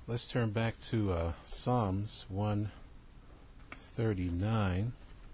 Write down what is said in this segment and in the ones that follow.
Let's turn back to Psalms 139.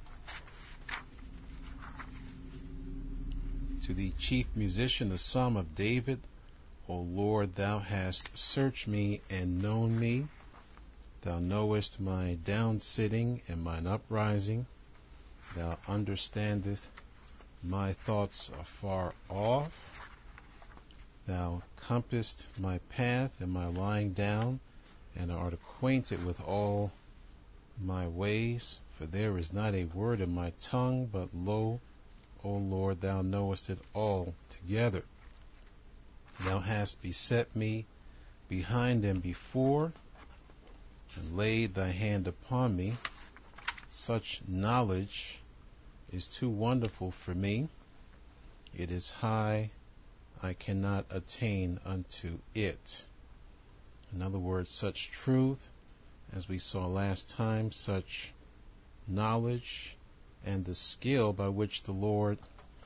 To the chief musician, the Psalm of David. O Lord, thou hast searched me and known me. Thou knowest my down sitting and mine uprising. Thou understandest my thoughts afar off. Thou compassest my path and my lying down, and art acquainted with all my ways. For there is not a word in my tongue, but lo, O Lord, thou knowest it all together. Thou hast beset me behind and before, and laid thy hand upon me. Such knowledge is too wonderful for me. It is high, I cannot attain unto it. In other words, such truth, as we saw last time, such knowledge and the skill by which the Lord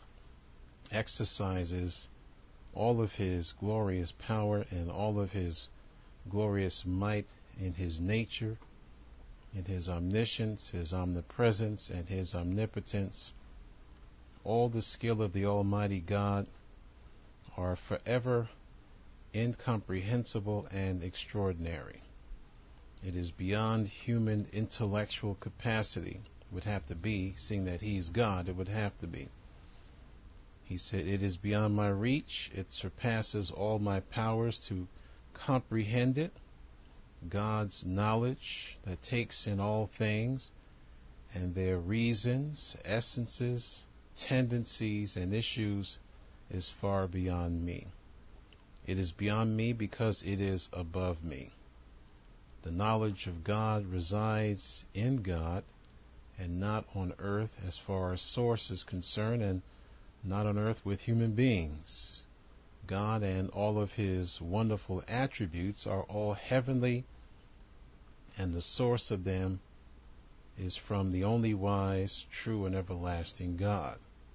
exercises all of his glorious power and all of his glorious might in his nature, in his omniscience, his omnipresence, and his omnipotence. All the skill of the Almighty God are forever incomprehensible and extraordinary. It is beyond human intellectual capacity. It would have to be, seeing that he is God, it would have to be. He said, it is beyond my reach. It surpasses all my powers to comprehend it. God's knowledge that takes in all things and their reasons, essences, tendencies, and issues is far beyond me. It is beyond me because it is above me. The knowledge of God resides in God and not on earth as far as source is concerned, and not on earth with human beings. God and all of his wonderful attributes are all heavenly, and the source of them is from the only wise, true, and everlasting God.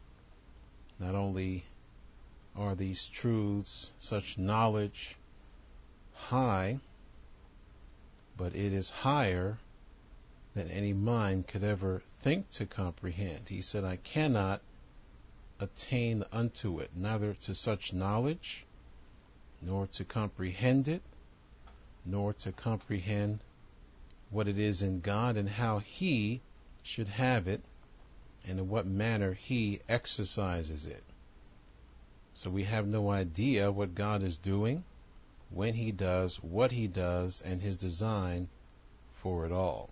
Not only are these truths, such knowledge, high, but it is higher than any mind could ever think to comprehend. He said, I cannot attain unto it, neither to such knowledge, nor to comprehend it, nor to comprehend what it is in God and how he should have it, and in what manner he exercises it. So we have no idea what God is doing, when he does, what he does, and his design for it all.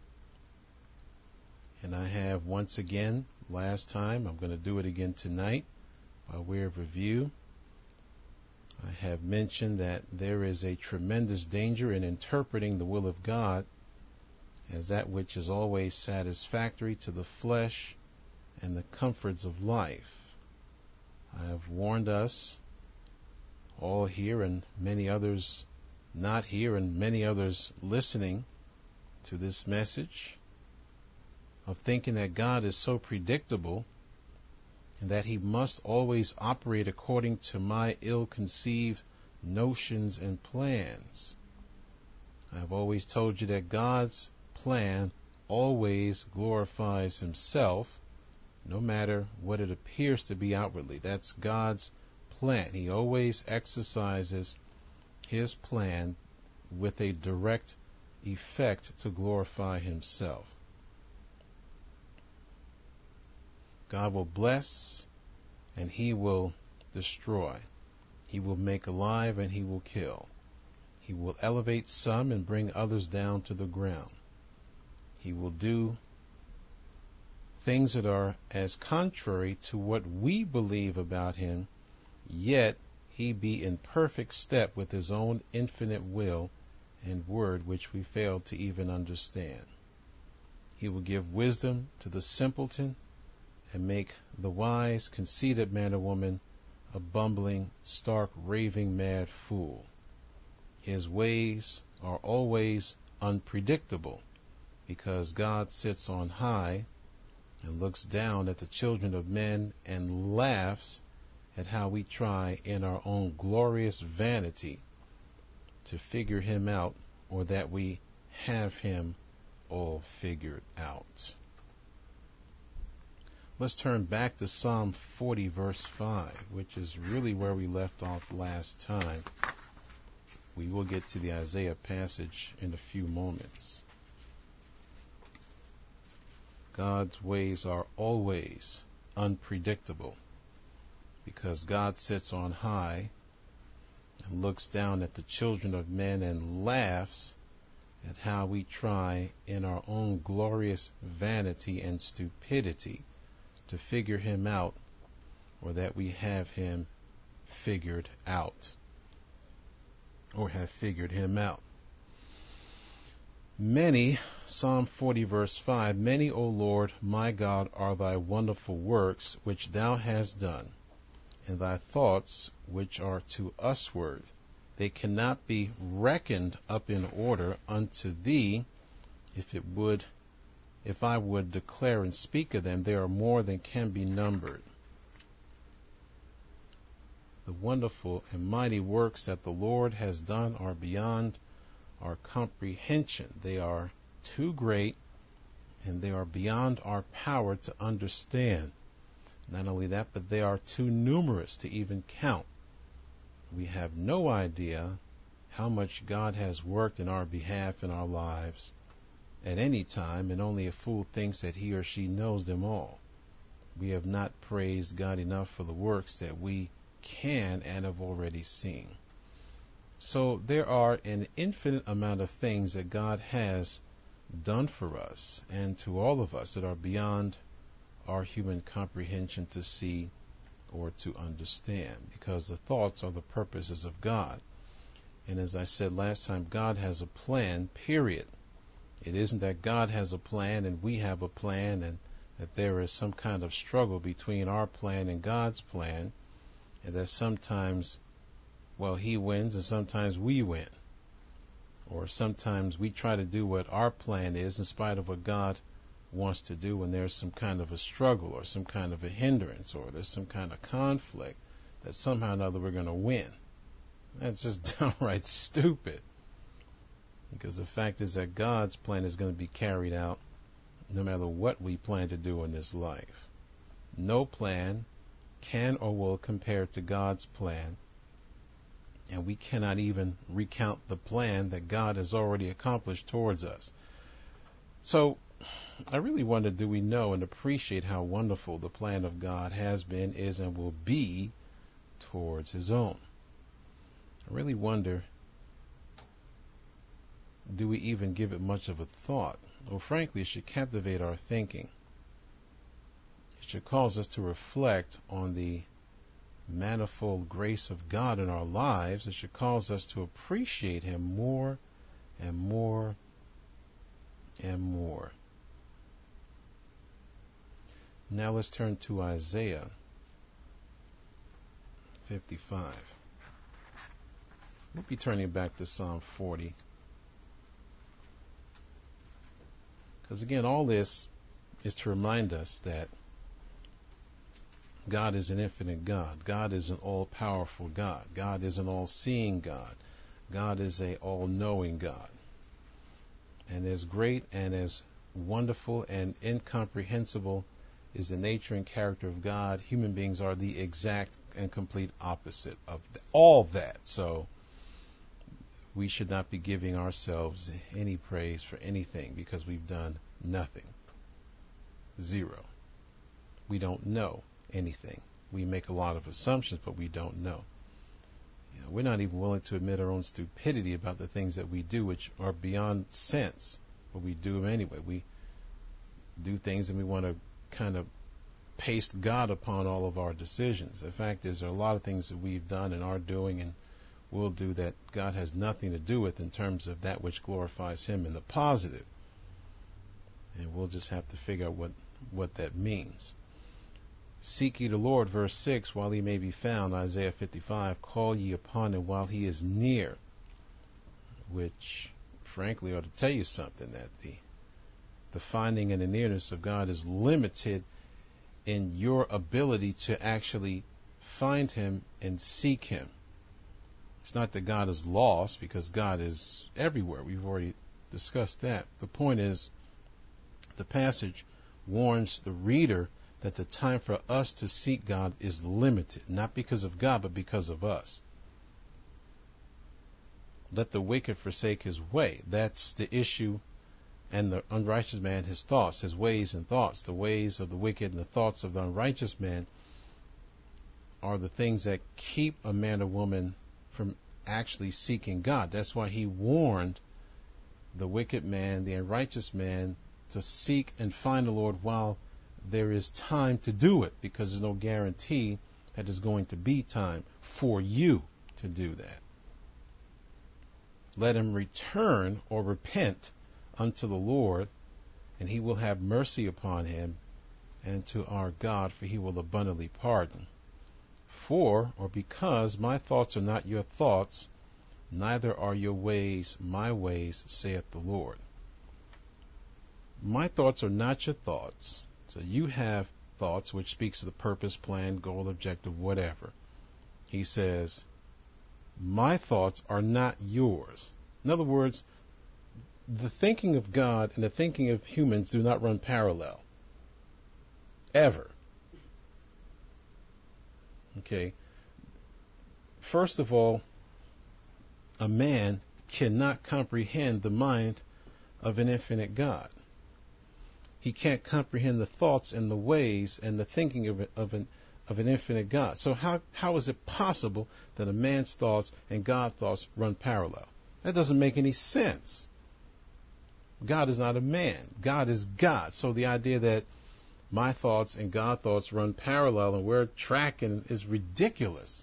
And I have once again, last time, I'm going to do it again tonight, by way of review. I have mentioned that there is a tremendous danger in interpreting the will of God as that which is always satisfactory to the flesh and the comforts of life. I have warned us, all here and many others not here and many others listening to this message, of thinking that God is so predictable and that he must always operate according to my ill-conceived notions and plans. I've always told you that God's plan always glorifies himself, no matter what it appears to be outwardly. That's God's plan. He always exercises his plan with a direct effect to glorify himself. God will bless and he will destroy. He will make alive and he will kill. He will elevate some and bring others down to the ground. He will do things that are as contrary to what we believe about him, yet he be in perfect step with his own infinite will and word, which we fail to even understand. He will give wisdom to the simpleton and make the wise, conceited man or woman a bumbling, stark, raving, mad fool. His ways are always unpredictable, because God sits on high and looks down at the children of men and laughs at how we try in our own glorious vanity to figure him out or that we have him all figured out. Let's turn back to Psalm 40, verse 5, which is really where we left off last time. We will get to the Isaiah passage in a few moments. God's ways are always unpredictable because God sits on high and looks down at the children of men and laughs at how we try in our own glorious vanity and stupidity to figure him out, or that we have him figured out, or have figured him out. Many, Psalm 40 verse 5, many, O Lord, my God, are thy wonderful works which thou hast done, and thy thoughts which are to usward. They cannot be reckoned up in order unto thee. If I would declare and speak of them, they are more than can be numbered. The wonderful and mighty works that the Lord has done are beyond our comprehension. They are too great, and they are beyond our power to understand. Not only that, but they are too numerous to even count. We have no idea how much God has worked in our behalf in our lives at any time, and only a fool thinks that he or she knows them all. We have not praised God enough for the works that we can and have already seen. So there are an infinite amount of things that God has done for us and to all of us that are beyond our human comprehension to see or to understand, because the thoughts are the purposes of God. And as I said last time, God has a plan, period. It isn't that God has a plan and we have a plan, and that there is some kind of struggle between our plan and God's plan, and that sometimes, he wins and sometimes we win. Or sometimes we try to do what our plan is in spite of what God wants to do, and there's some kind of a struggle or some kind of a hindrance or there's some kind of conflict that somehow or another we're going to win. That's just downright stupid. Because the fact is that God's plan is going to be carried out no matter what we plan to do in this life. No plan can or will compare to God's plan, and we cannot even recount the plan that God has already accomplished towards us. So I really wonder, do we know and appreciate how wonderful the plan of God has been, is, and will be towards his own? I really wonder, do we even give it much of a thought? Well, frankly, it should captivate our thinking. It should cause us to reflect on the manifold grace of God in our lives. It should cause us to appreciate him more and more and more. Now let's turn to Isaiah 55. We'll be turning back to Psalm 40. Because again, all this is to remind us that God is an infinite God. God is an all-powerful God. God is an all-seeing God. God is an all-knowing God. And as great and as wonderful and incomprehensible is the nature and character of God, human beings are the exact and complete opposite of all that. So we should not be giving ourselves any praise for anything, because we've done nothing. Zero. We don't know anything. We make a lot of assumptions, but we don't know. We're not even willing to admit our own stupidity about the things that we do, which are beyond sense, but we do them anyway. We do things and we want to kind of paste God upon all of our decisions. The fact is, there are a lot of things that we've done and are doing and will do that God has nothing to do with in terms of that which glorifies him in the positive. And we'll just have to figure out what that means. Seek ye the Lord, verse 6, while he may be found, Isaiah 55, call ye upon him while he is near, which frankly ought to tell you something, that the finding and the nearness of God is limited in your ability to actually find him and seek him. It's not that God is lost, because God is everywhere. We've already discussed that. The point is, the passage warns the reader that the time for us to seek God is limited, not because of God, but because of us. Let the wicked forsake his way. That's the issue. And the unrighteous man, his thoughts, his ways and thoughts. The ways of the wicked and the thoughts of the unrighteous man are the things that keep a man or woman from actually seeking God. That's why he warned the wicked man, the unrighteous man, to seek and find the Lord while there is time to do it, because there's no guarantee that there's going to be time for you to do that. Let him return or repent unto the Lord, and he will have mercy upon him, and to our God, for he will abundantly pardon. For, or because, my thoughts are not your thoughts, neither are your ways my ways, saith the Lord. My thoughts are not your thoughts. So you have thoughts, which speaks of the purpose, plan, goal, objective, whatever. He says, my thoughts are not yours. In other words, the thinking of God and the thinking of humans do not run parallel. Ever. Okay. First of all, a man cannot comprehend the mind of an infinite God. He can't comprehend the thoughts and the ways and the thinking of an infinite God. So how is it possible that a man's thoughts and God's thoughts run parallel? That doesn't make any sense. God is not a man. God is God. So the idea that my thoughts and God's thoughts run parallel and we're tracking is ridiculous.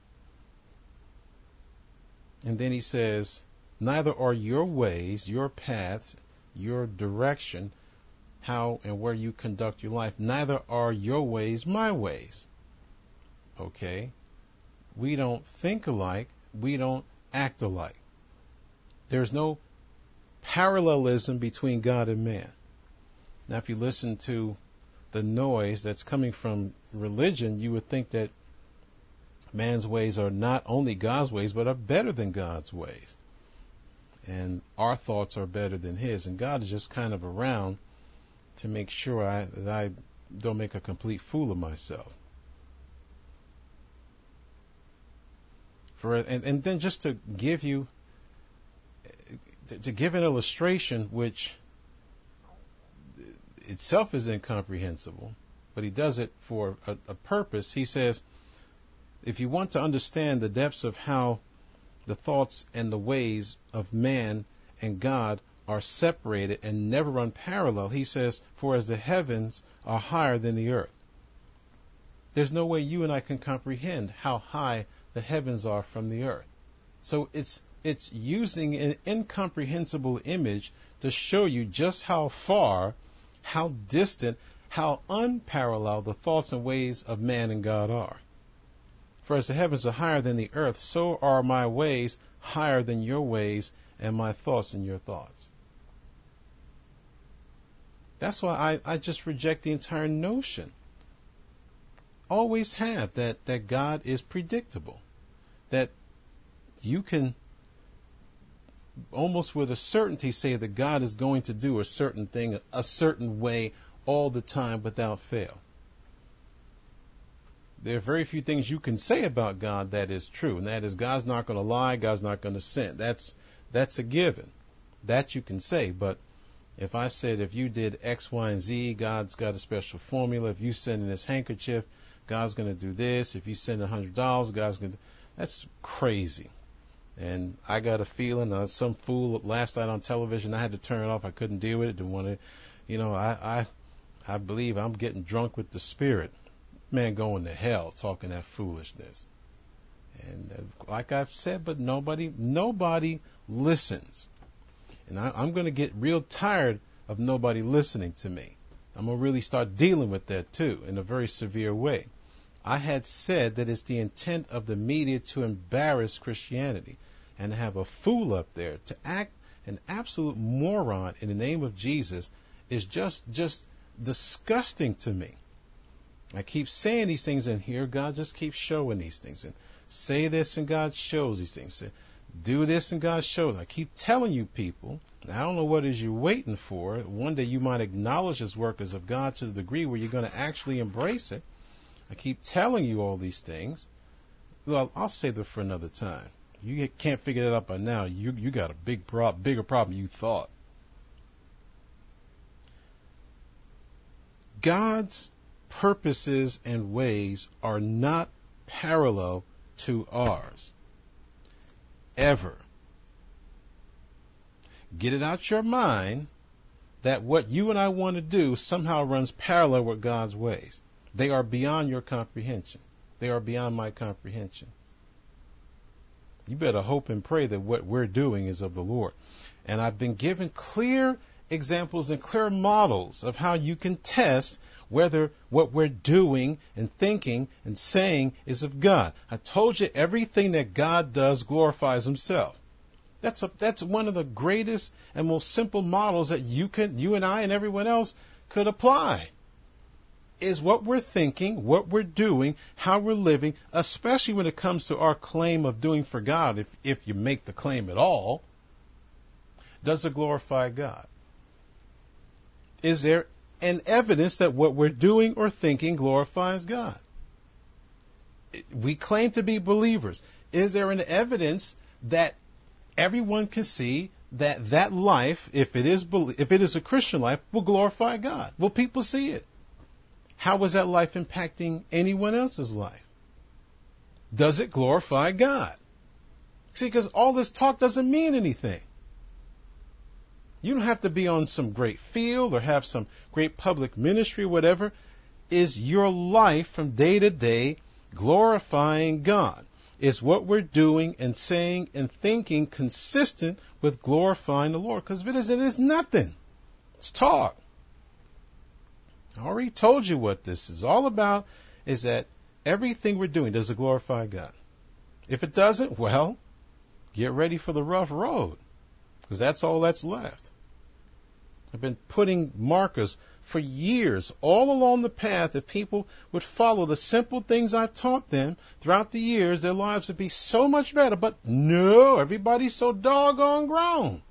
And then he says, neither are your ways, your paths, your direction, how and where you conduct your life, neither are your ways my ways. Okay? We don't think alike. We don't act alike. There's no parallelism between God and man. Now, if you listen to the noise that's coming from religion, you would think that man's ways are not only God's ways, but are better than God's ways. And our thoughts are better than his. And God is just kind of around to make sure that I don't make a complete fool of myself. And then just to give you, to give an illustration which itself is incomprehensible, but he does it for a purpose. He says, if you want to understand the depths of how the thoughts and the ways of man and God are separated and never run parallel, he says, for as the heavens are higher than the earth. There's no way you and I can comprehend how high the heavens are from the earth. So it's using an incomprehensible image to show you just how far, how distant, how unparalleled the thoughts and ways of man and God are. For as the heavens are higher than the earth, so are my ways higher than your ways, and my thoughts than your thoughts. That's why I just reject the entire notion. Always have that God is predictable. That you can almost with a certainty say that God is going to do a certain thing a certain way all the time without fail. There are very few things you can say about God that is true, and that is God's not going to lie, God's not going to sin. That's a given. That you can say, but if I said if you did X, Y, and Z, God's got a special formula. If you send in this handkerchief, God's going to do this. If you send $100, God's going to do... That's crazy. And I got a feeling, some fool last night on television, I had to turn it off. I couldn't deal with it. Didn't want to, I believe I'm getting drunk with the Spirit. Man, going to hell talking that foolishness. And like I've said, but nobody listens. And I'm going to get real tired of nobody listening to me. I'm going to really start dealing with that too in a very severe way. I had said that it's the intent of the media to embarrass Christianity and to have a fool up there to act an absolute moron in the name of Jesus is just disgusting to me. I keep saying these things in here. God just keeps showing these things. And Say this and God shows these things. Say, do this and God shows. I keep telling you people, and I don't know what it is you're waiting for. One day you might acknowledge as workers of God to the degree where you're going to actually embrace it. I keep telling you all these things. Well, I'll save it for another time. You can't figure it out by now. You got a bigger problem you thought. God's purposes and ways are not parallel to ours. Ever. Get it out your mind that what you and I want to do somehow runs parallel with God's ways. They are beyond your comprehension. They are beyond my comprehension. You better hope and pray that what we're doing is of the Lord. And I've been given clear examples and clear models of how you can test whether what we're doing and thinking and saying is of God. I told you everything that God does glorifies himself. That's one of the greatest and most simple models that you and I and everyone else could apply. Is what we're thinking, what we're doing, how we're living, especially when it comes to our claim of doing for God, if you make the claim at all, does it glorify God? Is there an evidence that what we're doing or thinking glorifies God? We claim to be believers. Is there an evidence that everyone can see that life, if it is a Christian life, will glorify God? Will people see it? How is that life impacting anyone else's life? Does it glorify God? See, because all this talk doesn't mean anything. You don't have to be on some great field or have some great public ministry or whatever. Is your life from day to day glorifying God? Is what we're doing and saying and thinking consistent with glorifying the Lord? Because if it isn't, it's nothing. It's talk. I already told you what this is all about, is that everything we're doing, does it glorify God? If it doesn't, well, get ready for the rough road, because that's all that's left. I've been putting markers for years all along the path. If people would follow the simple things I've taught them throughout the years, their lives would be so much better. But no, everybody's so doggone grown.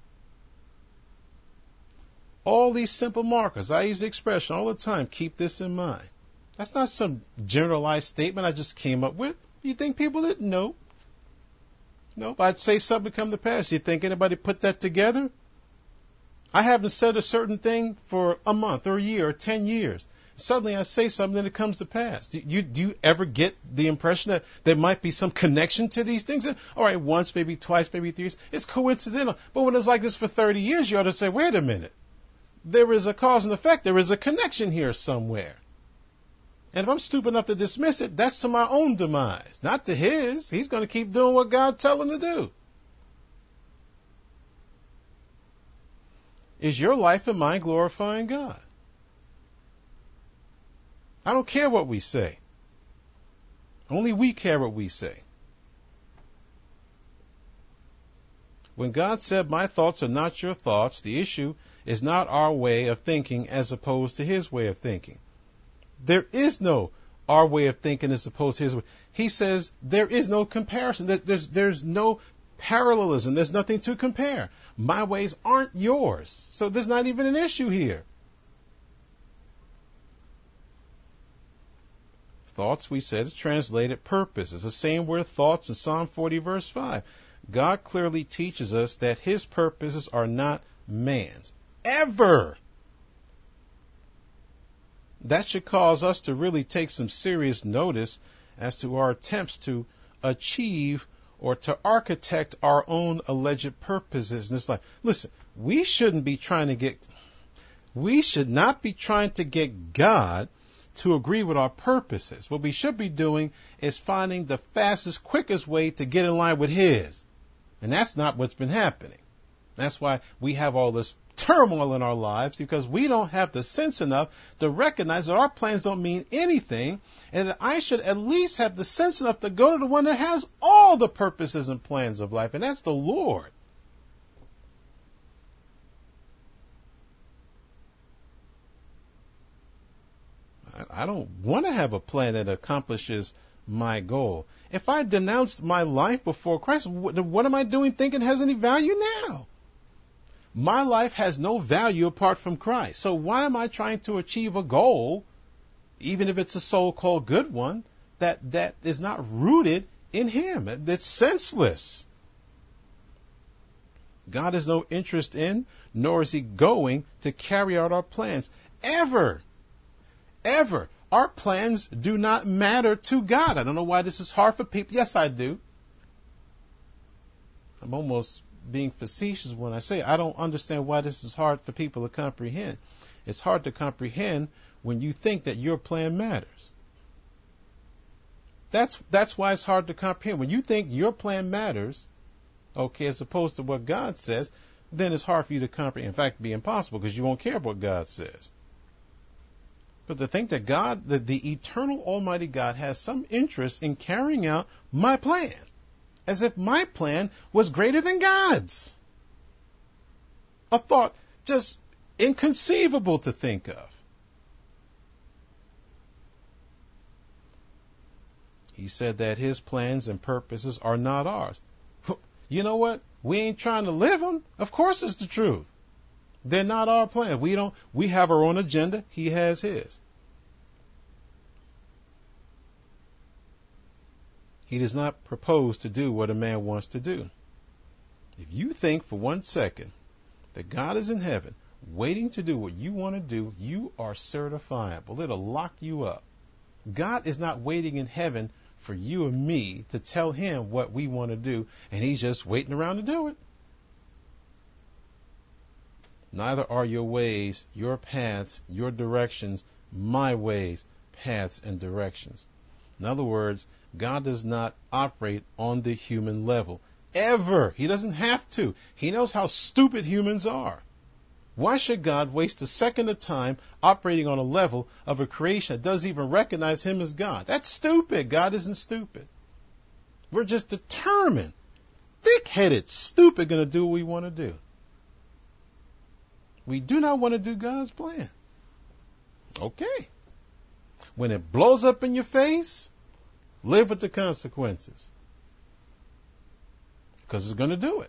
All these simple markers, I use the expression all the time, keep this in mind. That's not some generalized statement I just came up with. You think people didn't know? Nope. I'd say something come to pass. You think anybody put that together? I haven't said a certain thing for a month or a year or 10 years. Suddenly I say something and it comes to pass. Do you ever get the impression that there might be some connection to these things? All right, once, maybe twice, maybe 3 years. It's coincidental. But when it's like this for 30 years, you ought to say, wait a minute. There is a cause and effect. There is a connection here somewhere. And if I'm stupid enough to dismiss it, that's to my own demise, not to his. He's going to keep doing what God tells him to do. Is your life and mine glorifying God? I don't care what we say. Only we care what we say. When God said, my thoughts are not your thoughts, the issue is not our way of thinking as opposed to his way of thinking. There is no our way of thinking as opposed to his way. He says there is no comparison. There's no parallelism. There's nothing to compare. My ways aren't yours. So there's not even an issue here. Thoughts, we said, is translated purpose. It's the same word thoughts in Psalm 40 verse 5. God clearly teaches us that his purposes are not man's. Ever. That should cause us to really take some serious notice as to our attempts to achieve or to architect our own alleged purposes in this life. Listen, we should not be trying to get God to agree with our purposes. What we should be doing is finding the fastest, quickest way to get in line with his. And that's not what's been happening. That's why we have all this turmoil in our lives, because we don't have the sense enough to recognize that our plans don't mean anything, and that I should at least have the sense enough to go to the one that has all the purposes and plans of life, and that's the Lord. I don't want to have a plan that accomplishes my goal. If I denounced my life before Christ, what am I doing thinking has any value now? My life has no value apart from Christ. So why am I trying to achieve a goal, even if it's a so-called good one, that is not rooted in Him? It's senseless. God has no interest in, nor is He going to carry out our plans. Ever. Ever. Our plans do not matter to God. I don't know why this is hard for people. Yes, I do. I'm almost being facetious when I say I don't understand why this is hard for people to comprehend. It's hard to comprehend when you think that your plan matters. That's why it's hard to comprehend. When you think your plan matters, okay, as opposed to what God says, then it's hard for you to comprehend. In fact, it'd be impossible because you won't care what God says. But to think that God, that the eternal Almighty God, has some interest in carrying out my plan, as if my plan was greater than God's. A thought just inconceivable to think of. He said that His plans and purposes are not ours. You know what? We ain't trying to live them. Of course it's the truth. They're not our plan. We have our own agenda. He has His. He does not propose to do what a man wants to do. If you think for 1 second that God is in heaven waiting to do what you want to do, you are certifiable. It'll lock you up. God is not waiting in heaven for you and me to tell Him what we want to do, and He's just waiting around to do it. Neither are your ways, your paths, your directions, my ways, paths, and directions. In other words, God does not operate on the human level. Ever. He doesn't have to. He knows how stupid humans are. Why should God waste a second of time operating on a level of a creation that doesn't even recognize Him as God? That's stupid. God isn't stupid. We're just determined, thick-headed, stupid, going to do what we want to do. We do not want to do God's plan. Okay. When it blows up in your face, live with the consequences. Because it's going to do it.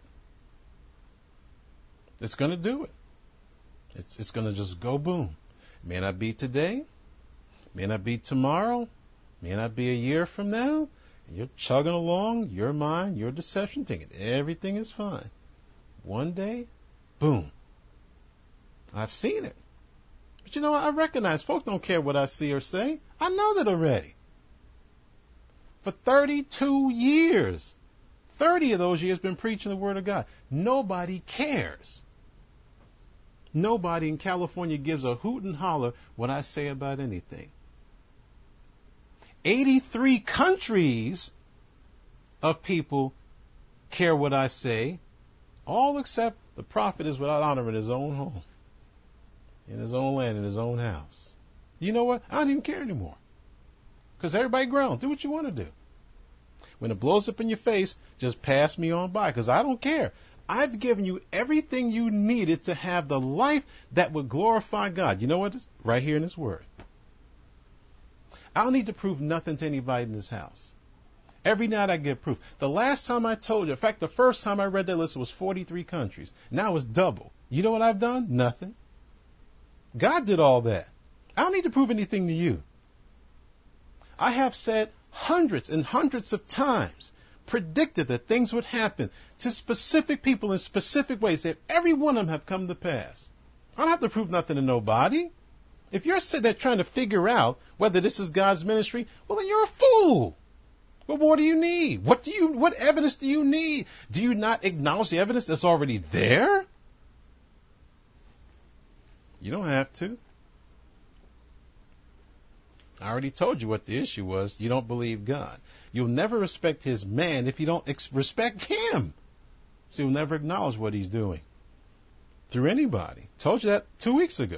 It's going to do it. It's going to just go boom. May not be today. May not be tomorrow. May not be a year from now. And you're chugging along, your mind, your deception, thinking everything is fine. One day, boom. I've seen it. But you know what? I recognize folks don't care what I see or say. I know that already. For 32 years, 30 of those years been preaching the Word of God. Nobody cares. Nobody in California gives a hoot and holler what I say about anything. 83 countries of people care what I say, all except the prophet is without honor in his own home, in his own land, in his own house. You know what? I don't even care anymore. Because everybody grown. Do what you want to do. When it blows up in your face, just pass me on by because I don't care. I've given you everything you needed to have the life that would glorify God. You know what? It's right here in His Word. I don't need to prove nothing to anybody in this house. Every night I give proof. The last time I told you, in fact, the first time I read that list, it was 43 countries. Now it's double. You know what I've done? Nothing. God did all that. I don't need to prove anything to you. I have said hundreds and hundreds of times, predicted that things would happen to specific people in specific ways, that every one of them have come to pass. I don't have to prove nothing to nobody. If you're sitting there trying to figure out whether this is God's ministry, well, then you're a fool. What more do you need? What evidence do you need? Do you not acknowledge the evidence that's already there? You don't have to. I already told you what the issue was. You don't believe God. You'll never respect His man if you don't respect Him. So you'll never acknowledge what He's doing through anybody. Told you that 2 weeks ago.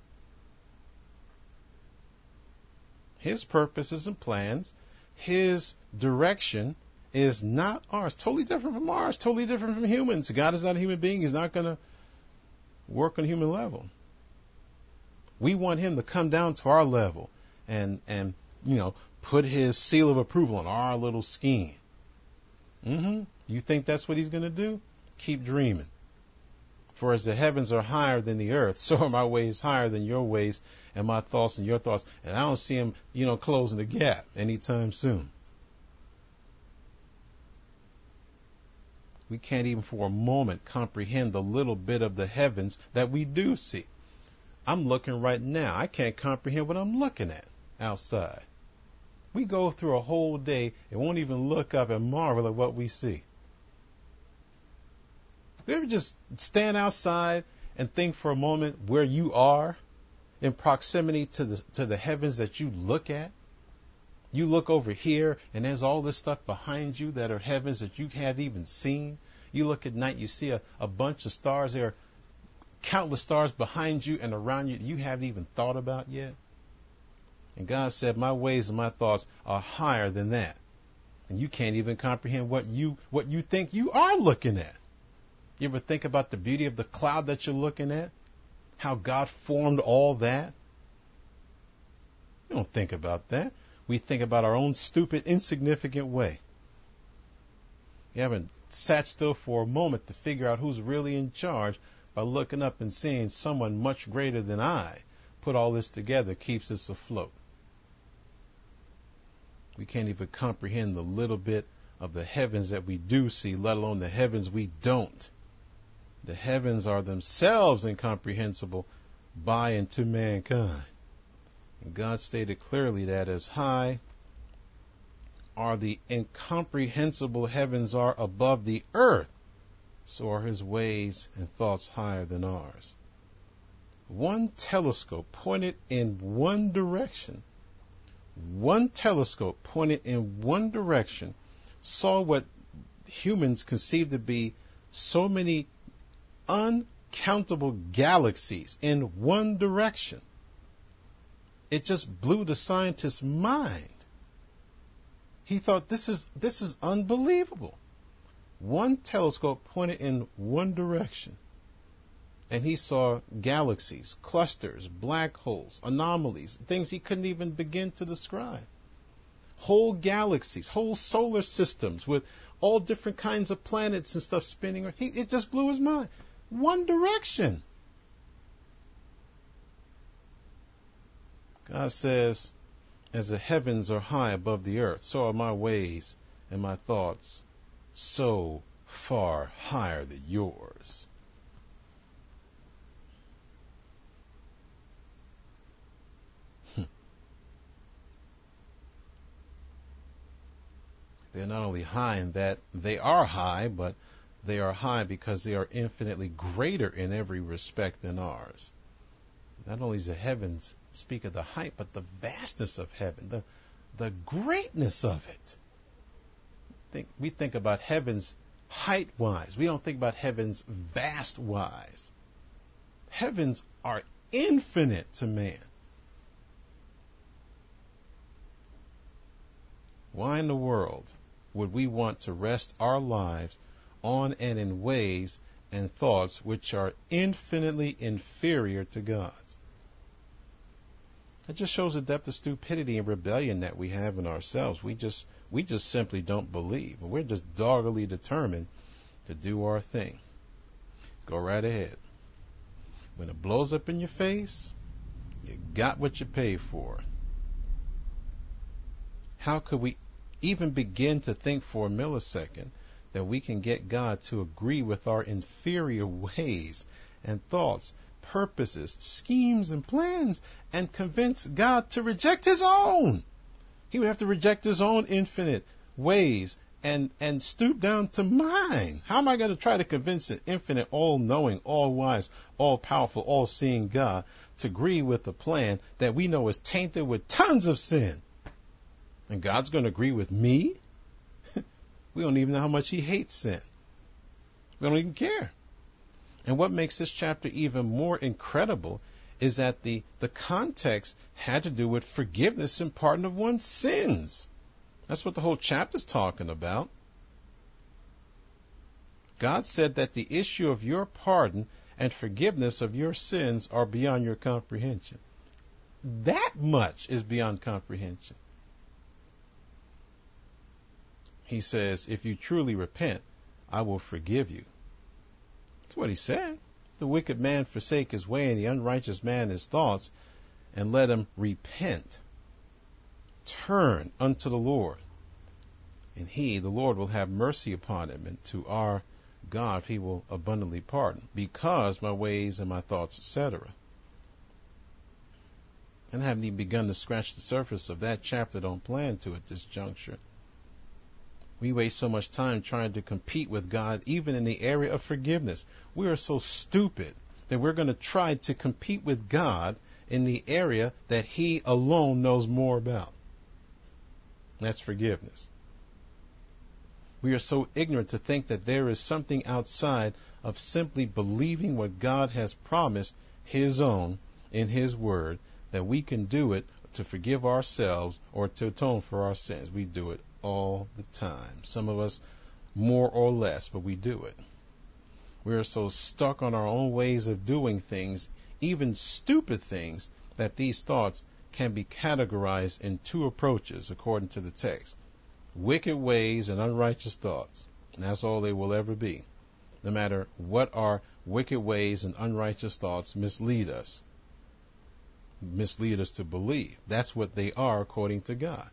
His purposes and plans, His direction is not ours. Totally different from ours. Totally different from humans. God is not a human being. He's not going to work on a human level. We want Him to come down to our level and put his seal of approval on our little scheme. You think that's what he's going to do? Keep dreaming. For as the heavens are higher than the earth, so are my ways higher than your ways, and my thoughts than your thoughts. And I don't see him, closing the gap anytime soon. We can't even for a moment comprehend the little bit of the heavens that we do see. I'm looking right now. I can't comprehend what I'm looking at outside. We go through a whole day and won't even look up and marvel at what we see. You ever just stand outside and think for a moment where you are in proximity to the heavens that you look at? You look over here and there's all this stuff behind you that are heavens that you haven't even seen. You look at night, you see a bunch of stars. There are countless stars behind you and around you that you haven't even thought about yet. And God said, my ways and my thoughts are higher than that. And you can't even comprehend what you think you are looking at. You ever think about the beauty of the cloud that you're looking at? How God formed all that? You don't think about that. We think about our own stupid, insignificant way. You haven't sat still for a moment to figure out who's really in charge by looking up and seeing someone much greater than I put all this together, keeps us afloat. We can't even comprehend the little bit of the heavens that we do see, let alone the heavens we don't. The heavens are themselves incomprehensible by and to mankind. And God stated clearly that as high are the incomprehensible heavens are above the earth, so are his ways and thoughts higher than ours. One telescope pointed in one direction. One telescope pointed in one direction saw what humans conceive to be so many uncountable galaxies in one direction. It just blew the scientist's mind. He thought, this is unbelievable. One telescope pointed in one direction, and he saw galaxies, clusters, black holes, anomalies, things he couldn't even begin to describe. Whole galaxies, whole solar systems with all different kinds of planets and stuff spinning. It just blew his mind. One direction. God says, as the heavens are high above the earth, so are my ways and my thoughts so far higher than yours. They're not only high in that they are high, but they are high because they are infinitely greater in every respect than ours. Not only does the heavens speak of the height, but the vastness of heaven, the greatness of it. We think about heavens height-wise. We don't think about heavens vast-wise. Heavens are infinite to man. Why in the world would we want to rest our lives on and in ways and thoughts which are infinitely inferior to God's? It just shows the depth of stupidity and rebellion that we have in ourselves. We just simply don't believe. We're just doggedly determined to do our thing. Go right ahead. When it blows up in your face, you got what you pay for. How could we even begin to think for a millisecond that we can get God to agree with our inferior ways and thoughts, purposes, schemes, and plans, and convince God to reject his own? He would have to reject his own infinite ways and stoop down to mine. How am I going to try to convince an infinite, all-knowing, all-wise, all-powerful, all-seeing God to agree with a plan that we know is tainted with tons of sin? And God's going to agree with me? We don't even know how much he hates sin. We don't even care. And what makes this chapter even more incredible is that the context had to do with forgiveness and pardon of one's sins. That's what the whole chapter's talking about. God said that the issue of your pardon and forgiveness of your sins are beyond your comprehension. That much is beyond comprehension. He says, if you truly repent, I will forgive you. That's what he said. The wicked man forsake his way, and the unrighteous man his thoughts, and let him repent. Turn unto the Lord, and he, the Lord, will have mercy upon him, and to our God he will abundantly pardon, because my ways and my thoughts, etc. And I haven't even begun to scratch the surface of that chapter. Don't plan to at this juncture. We waste so much time trying to compete with God, even in the area of forgiveness. We are so stupid that we're going to try to compete with God in the area that he alone knows more about. That's forgiveness. We are so ignorant to think that there is something outside of simply believing what God has promised his own in his word, that we can do it to forgive ourselves or to atone for our sins. We do it all the time. Some of us more or less, but we do it. We are so stuck on our own ways of doing things, even stupid things, that these thoughts can be categorized in two approaches according to the text: wicked ways and unrighteous thoughts. And that's all they will ever be. No matter what our wicked ways and unrighteous thoughts mislead us to believe. That's what they are according to God.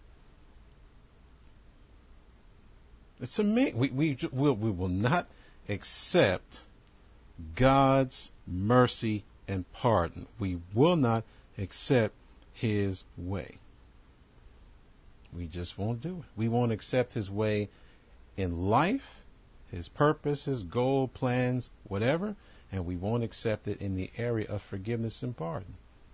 It's amazing. We will not accept God's mercy and pardon. We will not accept his way. We just won't do it. We won't accept his way in life, his purpose, his goal, plans, whatever, and we won't accept it in the area of forgiveness and pardon.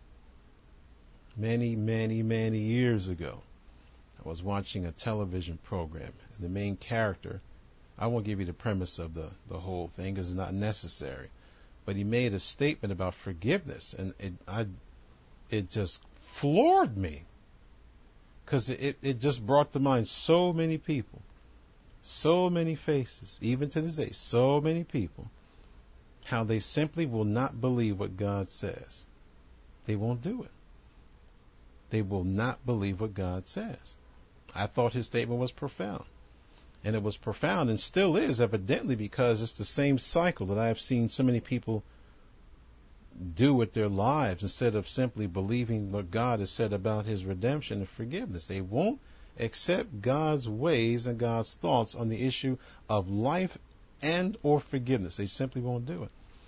Many, many, many years ago, I was watching a television program, and the main character, I won't give you the premise of the whole thing because it's not necessary, but he made a statement about forgiveness, and it just floored me, because it just brought to mind so many people, so many faces, even to this day, so many people, how they simply will not believe what God says. They won't do it. They will not believe what God says. I thought his statement was profound. And it was profound and still is, evidently, because it's the same cycle that I have seen so many people do with their lives instead of simply believing what God has said about his redemption and forgiveness. They won't accept God's ways and God's thoughts on the issue of life and or forgiveness. They simply won't do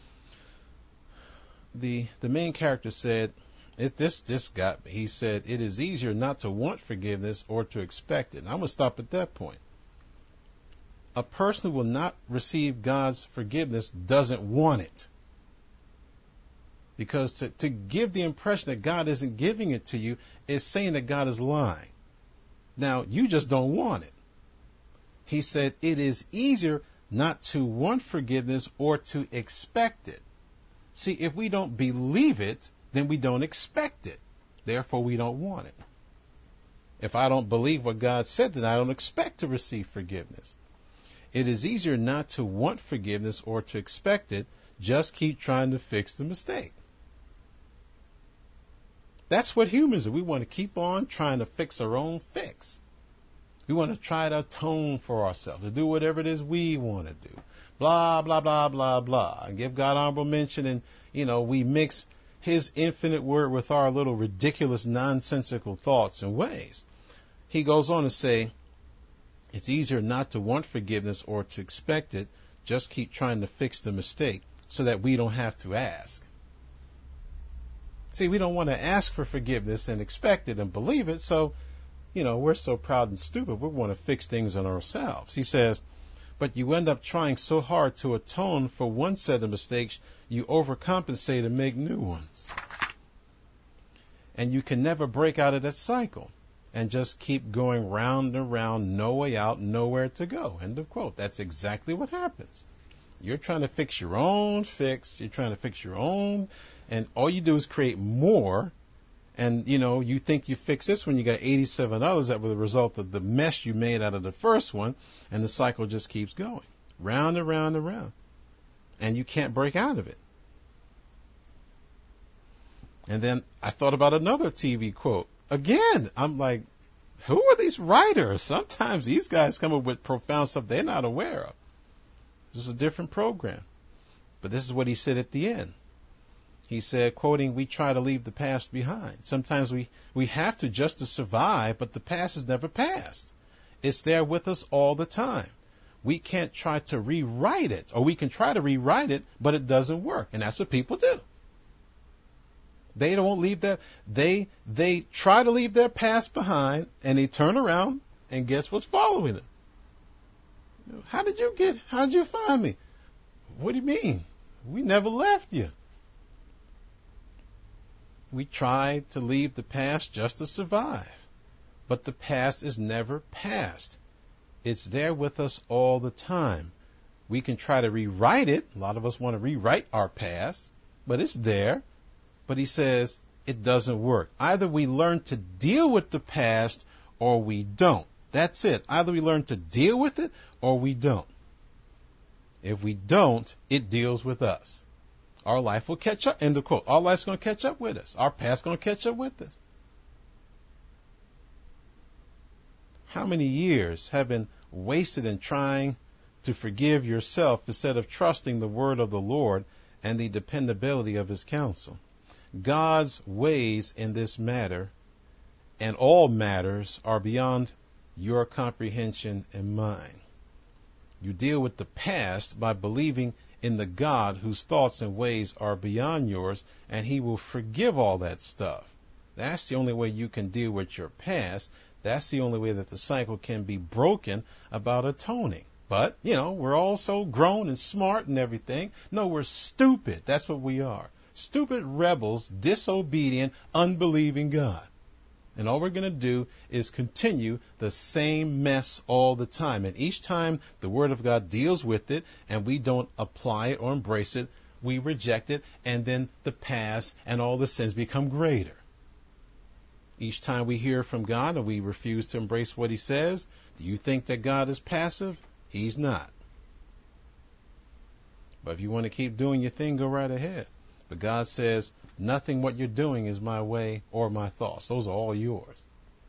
it. The main character said, this got me. He said, it is easier not to want forgiveness or to expect it. And I'm going to stop at that point. A person who will not receive God's forgiveness doesn't want it. Because to give the impression that God isn't giving it to you is saying that God is lying. Now, you just don't want it. He said it is easier not to want forgiveness or to expect it. See, if we don't believe it, then we don't expect it. Therefore, we don't want it. If I don't believe what God said, then I don't expect to receive forgiveness. It is easier not to want forgiveness or to expect it. Just keep trying to fix the mistake. That's what humans are. We want to keep on trying to fix our own fix. We want to try to atone for ourselves, to do whatever it is we want to do. Blah, blah, blah, blah, blah. And give God honorable mention, and, we mix his infinite word with our little ridiculous, nonsensical thoughts and ways. He goes on to say, it's easier not to want forgiveness or to expect it. Just keep trying to fix the mistake so that we don't have to ask. See, we don't want to ask for forgiveness and expect it and believe it. So, we're so proud and stupid. We want to fix things on ourselves. He says, but you end up trying so hard to atone for one set of mistakes, you overcompensate and make new ones. And you can never break out of that cycle and just keep going round and round, no way out, nowhere to go. End of quote. That's exactly what happens. You're trying to fix your own fix. You're trying to fix your own, and all you do is create more. And, you think you fix this one, you got 87 others that were the result of the mess you made out of the first one, and the cycle just keeps going, round and round and round. And you can't break out of it. And then I thought about another TV quote. Again, I'm like, Who are these writers? Sometimes these guys come up with profound stuff they're not aware of. This is a different program. But this is what he said at the end. He said, quoting, we try to leave the past behind. Sometimes we have to just to survive, but the past is never past. It's there with us all the time. We can't try to rewrite it, or we can try to rewrite it, but it doesn't work. And that's what people do. They don't leave that. They try to leave their past behind, and they turn around, and guess what's following them? How did you find me? What do you mean? We never left you. We try to leave the past just to survive. But the past is never past. It's there with us all the time. We can try to rewrite it. A lot of us want to rewrite our past, but it's there. But he says it doesn't work. Either we learn to deal with the past or we don't. That's it. Either we learn to deal with it or we don't. If we don't, it deals with us. Our life will catch up. End of quote. Our life's going to catch up with us. Our past's going to catch up with us. How many years have been wasted in trying to forgive yourself instead of trusting the word of the Lord and the dependability of his counsel? God's ways in this matter and all matters are beyond your comprehension and mine. You deal with the past by believing in the God whose thoughts and ways are beyond yours, and he will forgive all that stuff. That's the only way you can deal with your past. That's the only way that the cycle can be broken about atoning. But, we're all so grown and smart and everything. No, we're stupid. That's what we are. Stupid rebels, disobedient, unbelieving God. And all we're going to do is continue the same mess all the time. And each time the Word of God deals with it and we don't apply it or embrace it, we reject it, and then the past and all the sins become greater. Each time we hear from God and we refuse to embrace what he says, do you think that God is passive? He's not. But if you want to keep doing your thing, go right ahead. But God says, nothing what you're doing is my way or my thoughts. Those are all yours.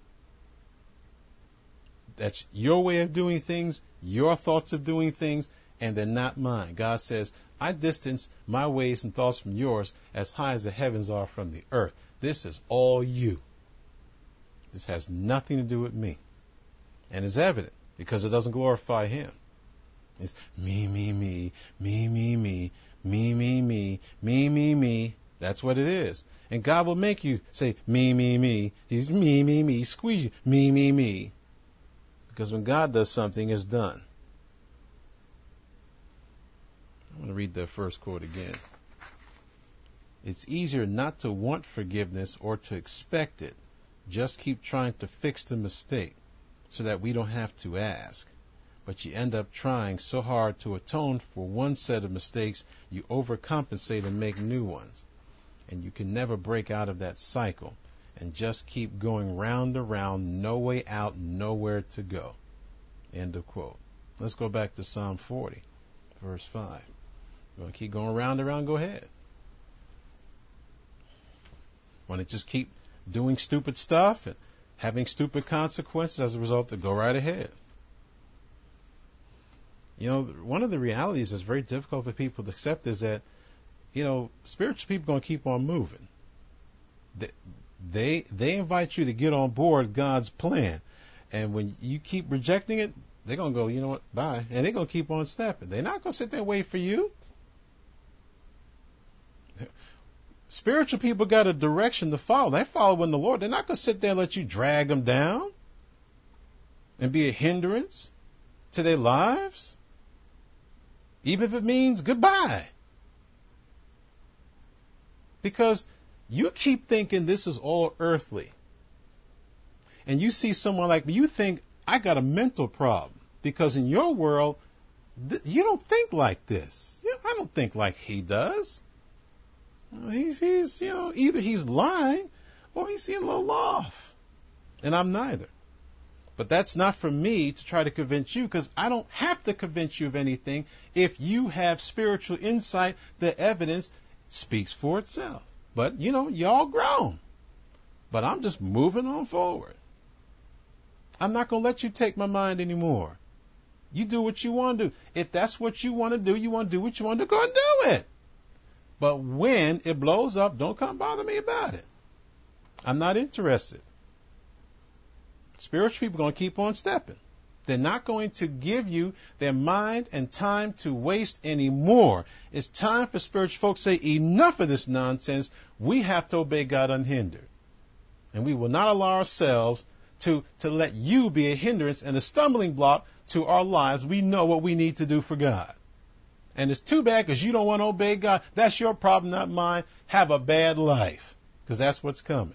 That's your way of doing things, your thoughts of doing things, and they're not mine. God says, I distance my ways and thoughts from yours as high as the heavens are from the earth. This is all you. This has nothing to do with me. And it's evident because it doesn't glorify him. It's me, me, me, me, me, me, me, me, me, me, me, me. That's what it is. And God will make you say, me, me, me. He's me, me, me. Squeeze you. Me, me, me. Because when God does something, it's done. I'm going to read the first quote again. It's easier not to want forgiveness or to expect it. Just keep trying to fix the mistake so that we don't have to ask. But you end up trying so hard to atone for one set of mistakes, you overcompensate and make new ones. And you can never break out of that cycle and just keep going round and round, no way out, nowhere to go. End of quote. Let's go back to Psalm 40, verse 5. You want to keep going round and round? Go ahead. Want to just keep doing stupid stuff and having stupid consequences as a result, to go right ahead. One of the realities that's very difficult for people to accept is that, spiritual people are going to keep on moving. They invite you to get on board God's plan. And when you keep rejecting it, they're going to go, you know what, bye. And they're going to keep on stepping. They're not going to sit there and wait for you. Spiritual people got a direction to follow. They follow in the Lord. They're not going to sit there and let you drag them down and be a hindrance to their lives, even if it means goodbye. Because you keep thinking this is all earthly. And you see someone like me, you think, I got a mental problem. Because in your world, you don't think like this. I don't think like he does. He's either he's lying or he's a little off. And I'm neither. But that's not for me to try to convince you, because I don't have to convince you of anything. If you have spiritual insight, the evidence speaks for itself. But, y'all grown. But I'm just moving on forward. I'm not going to let you take my mind anymore. You do what you want to do. If that's what you want to do, you want to do what you want to do, go and do it. But when it blows up, don't come bother me about it. I'm not interested. Spiritual people are going to keep on stepping. They're not going to give you their mind and time to waste anymore. It's time for spiritual folks to say, enough of this nonsense. We have to obey God unhindered. And we will not allow ourselves to let you be a hindrance and a stumbling block to our lives. We know what we need to do for God. And it's too bad because you don't want to obey God. That's your problem, not mine. Have a bad life, because that's what's coming.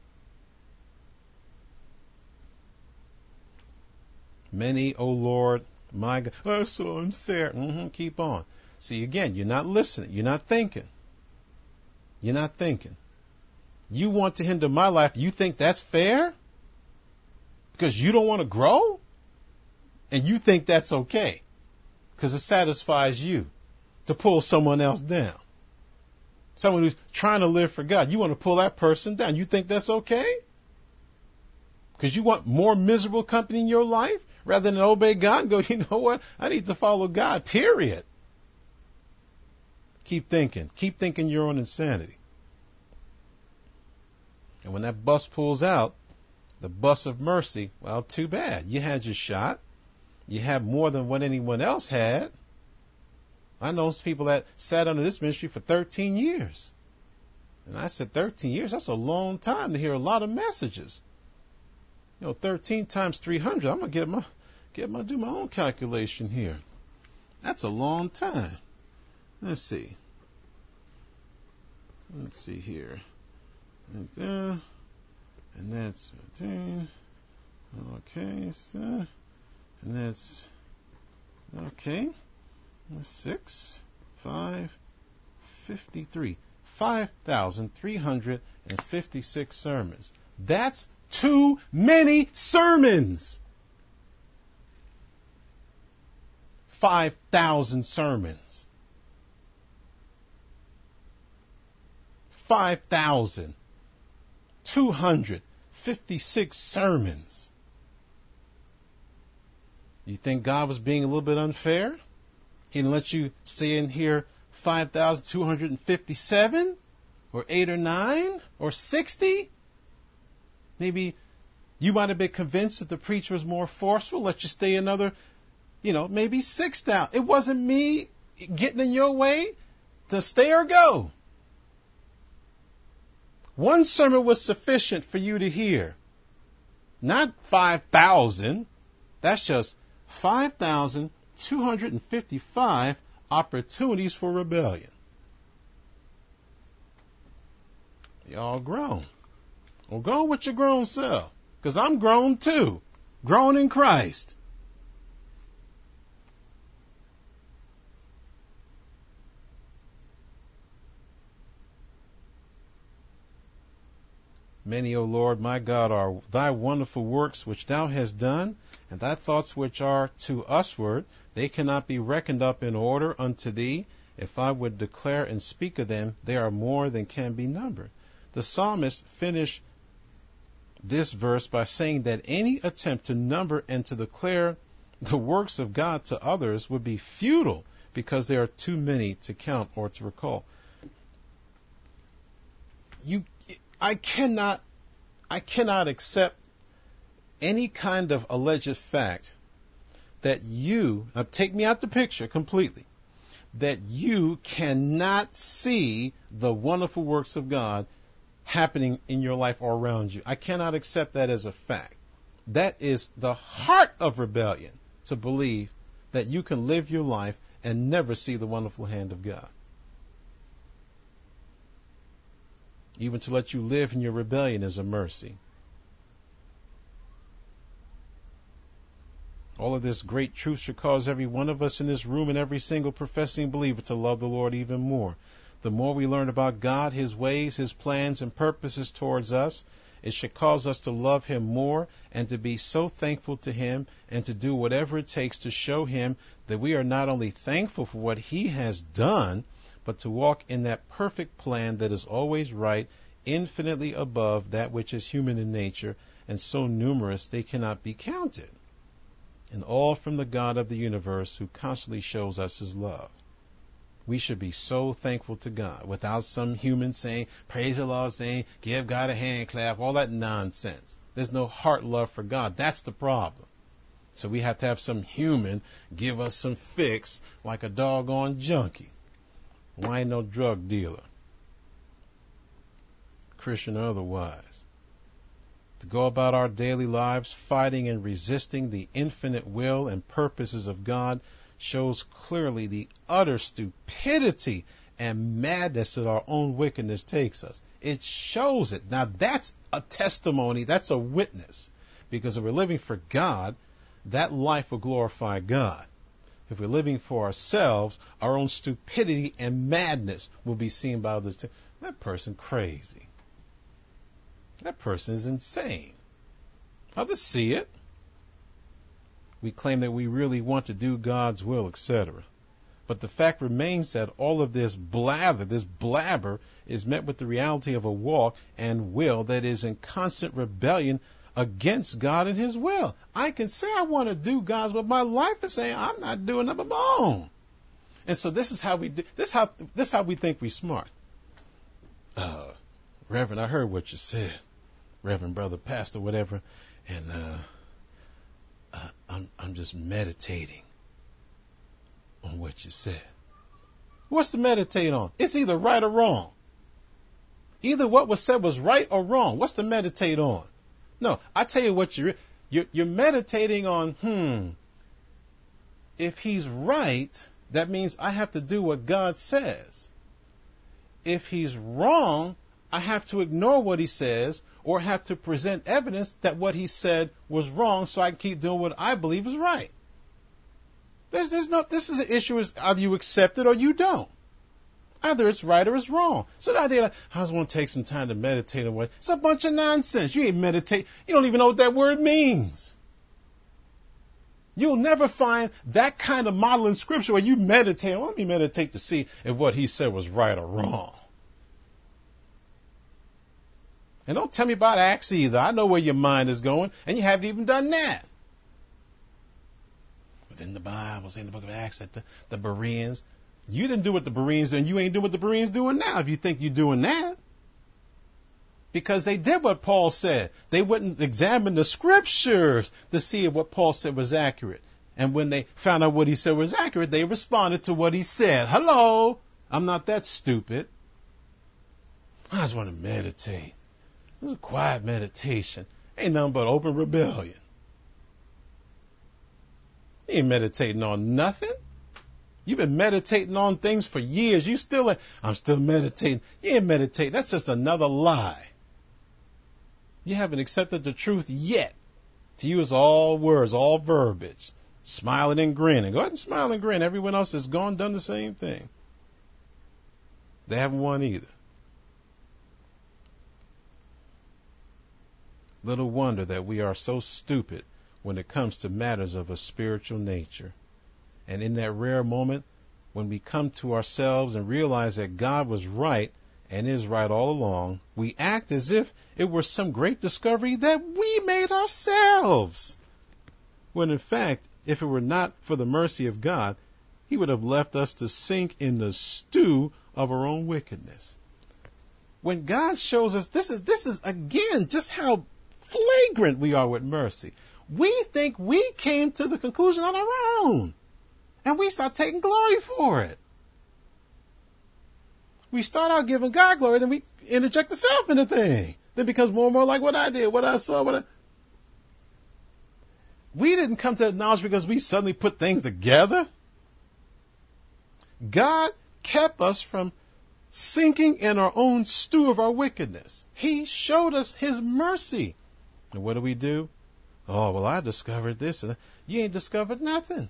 Many, O Lord, my God, that's so unfair. Keep on. See, again, you're not listening. You're not thinking. You're not thinking. You want to hinder my life. You think that's fair? Because you don't want to grow? And you think that's okay? Because it satisfies you to pull someone else down. Someone who's trying to live for God. You want to pull that person down. You think that's okay? Because you want more miserable company in your life? Rather than obey God and go, you know what? I need to follow God, period. Keep thinking. Keep thinking your own insanity. And when that bus pulls out, the bus of mercy, well, too bad. You had your shot. You had more than what anyone else had. I know some people that sat under this ministry for 13 years. And I said 13 years, that's a long time to hear a lot of messages. 13 times 300. I'm gonna do my own calculation here. That's a long time. Let's see here. And that's 13. Okay, so and that's okay. 6, 5, 53. 5,356 sermons. That's too many sermons. 5,000 sermons. 5,256 sermons. You think God was being a little bit unfair? He didn't let you stay in here 5,257 or 8 or 9 or 60? Maybe you might have been convinced that the preacher was more forceful, let you stay another, maybe 6,000. It wasn't me getting in your way to stay or go. One sermon was sufficient for you to hear. Not 5,000. That's just 5,255 opportunities for rebellion. Y'all grown. Well, go with your grown self, because I'm grown too. Grown in Christ. Many, O Lord, my God, are thy wonderful works which thou hast done, and thy thoughts which are to usward. They cannot be reckoned up in order unto thee. If I would declare and speak of them, they are more than can be numbered. The psalmist finished this verse by saying that any attempt to number and to declare the works of God to others would be futile, because there are too many to count or to recall. I cannot accept any kind of alleged fact that you, take me out the picture completely, that you cannot see the wonderful works of God happening in your life or around you. I cannot accept that as a fact. That is the heart of rebellion, to believe that you can live your life and never see the wonderful hand of God. Even to let you live in your rebellion is a mercy. All of this great truth should cause every one of us in this room and every single professing believer to love the Lord even more. The more we learn about God, His ways, His plans, and purposes towards us, it should cause us to love Him more and to be so thankful to Him and to do whatever it takes to show Him that we are not only thankful for what He has done, but to walk in that perfect plan that is always right, infinitely above that which is human in nature, and so numerous they cannot be counted. And all from the God of the universe, who constantly shows us his love. We should be so thankful to God without some human saying, praise the Lord, saying, give God a hand clap, all that nonsense. There's no heart love for God. That's the problem. So we have to have some human give us some fix like a doggone junkie. Why ain't no drug dealer? Christian or otherwise. To go about our daily lives fighting and resisting the infinite will and purposes of God shows clearly the utter stupidity and madness that our own wickedness takes us. It shows it. Now that's a testimony, that's a witness. Because if we're living for God, that life will glorify God. If we're living for ourselves, our own stupidity and madness will be seen by others too. That person crazy. That person is insane. Others see it. We claim that we really want to do God's will, etc. But the fact remains that all of this blabber is met with the reality of a walk and will that is in constant rebellion against God and his will. I can say I want to do God's will, but my life is saying I'm not doing it of my own. And so this is how we do, this how we think we're smart. Reverend, I heard what you said, Reverend brother, pastor, whatever, and I'm just meditating on what you said. What's to meditate on? It's either right or wrong. Either what was said was right or wrong. What's to meditate on? No, I tell you what you're meditating on, if he's right, that means I have to do what God says. If he's wrong, I have to ignore what he says or have to present evidence that what he said was wrong so I can keep doing what I believe is right. This is an issue is either you accept it or you don't. Either it's right or it's wrong. So the idea that I just want to take some time to meditate on what, it's a bunch of nonsense. You ain't meditate. You don't even know what that word means. You'll never find that kind of model in scripture where you meditate. Well, let me meditate to see if what he said was right or wrong. And don't tell me about Acts either. I know where your mind is going, and you haven't even done that. But in the Bible, in the book of Acts, that the Bereans, you didn't do what the Bereans did, and you ain't doing what the Bereans doing now if you think you're doing that. Because they did what Paul said. They wouldn't examine the scriptures to see if what Paul said was accurate. And when they found out what he said was accurate, they responded to what he said. Hello, I'm not that stupid. I just want to meditate. This is a quiet meditation. Ain't nothing but open rebellion. You ain't meditating on nothing. You've been meditating on things for years. I'm still meditating. You ain't meditating. That's just another lie. You haven't accepted the truth yet. To you it's all words, all verbiage. Smiling and grinning. Go ahead and smile and grin. Everyone else has gone done the same thing. They haven't won either. Little wonder that we are so stupid when it comes to matters of a spiritual nature. And in that rare moment, when we come to ourselves and realize that God was right and is right all along, we act as if it were some great discovery that we made ourselves. When in fact, if it were not for the mercy of God, he would have left us to sink in the stew of our own wickedness. When God shows us, this is again just how flagrant we are with mercy. We think we came to the conclusion on our own. And we start taking glory for it. We start out giving God glory, then we interject the self in the thing. Then it becomes more and more like what I did, what I saw, We didn't come to that knowledge because we suddenly put things together. God kept us from sinking in our own stew of our wickedness. He showed us his mercy. And what do? Oh, well, I discovered this. And you ain't discovered nothing.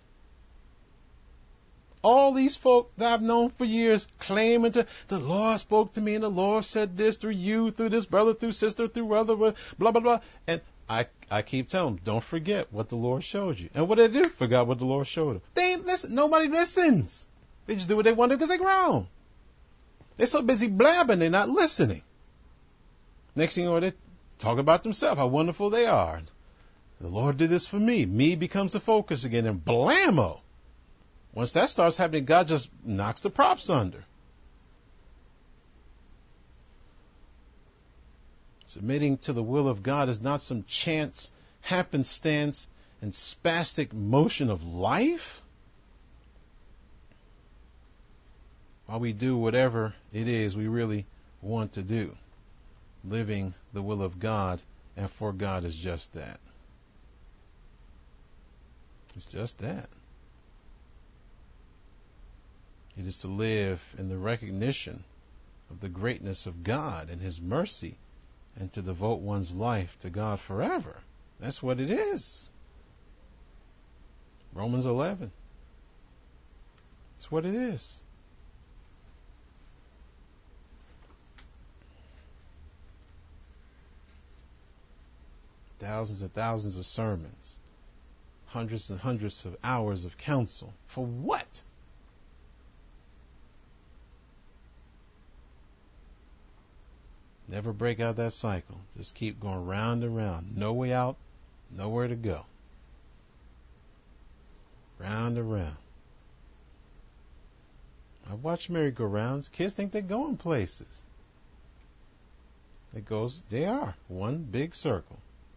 All these folk that I've known for years claiming the Lord spoke to me and the Lord said this through you, through this brother, through sister, through other, blah, blah, blah. And I keep telling them, don't forget what the Lord showed you. And what they do? Forgot what the Lord showed them. They ain't listen. Nobody listens. They just do what they want to do because they're grown. They're so busy blabbing, they're not listening. Next thing you know, they're talk about themselves, how wonderful they are. The Lord did this for me. Me becomes the focus again, and blammo. Once that starts happening, God just knocks the props under. Submitting to the will of God is not some chance, happenstance, and spastic motion of life. While we do whatever it is we really want to do, living the will of God and for God is just that. It's just that. It is to live in the recognition of the greatness of God and His mercy, and to devote one's life to God forever. That's what it is. Romans 11. That's what it is. Thousands and thousands of sermons. Hundreds and hundreds of hours of counsel. For what? Never break out that cycle. Just keep going round and round. No way out, nowhere to go. Round and round. I watch merry-go-rounds. Kids think they're going places. They are one big circle.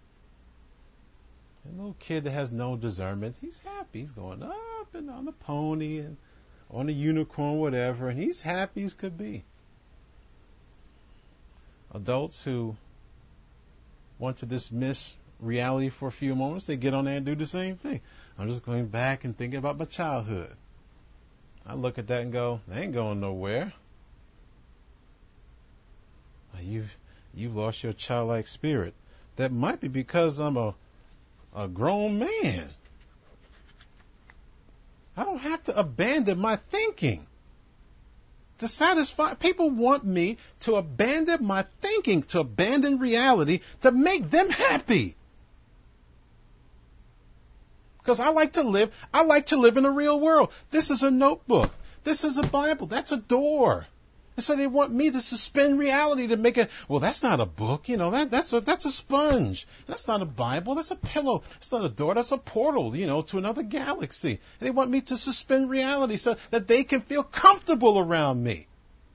A little kid that has no discernment, he's happy. He's going up and on the pony and on the unicorn, whatever, and he's happy as could be. Adults who want to dismiss reality for a few moments, they get on there and do the same thing. I'm just going back and thinking about my childhood. I look at that and go, they ain't going nowhere. You've lost your childlike spirit. That might be because I'm a grown man. I don't have to abandon my thinking to satisfy. People want me to abandon my thinking, to abandon reality, to make them happy. Because I like to live in the real world. This is a notebook. This is a Bible. That's a door. And so they want me to suspend reality to make it, well, that's not a book, that's a sponge. That's not a Bible, that's a pillow. It's not a door, that's a portal, to another galaxy. And they want me to suspend reality so that they can feel comfortable around me.